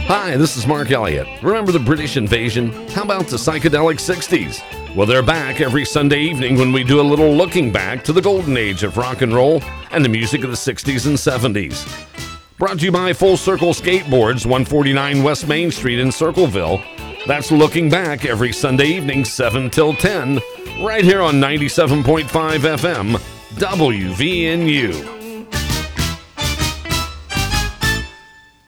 Hi, this is Mark Elliott. Remember the British invasion? How about the psychedelic 60s? Well, they're back every Sunday evening when we do a little looking back to the golden age of rock and roll and the music of the 60s and 70s. Brought to you by Full Circle Skateboards, 149 West Main Street in Circleville. That's Looking Back every Sunday evening, 7 till 10, right here on 97.5 FM, WVNU.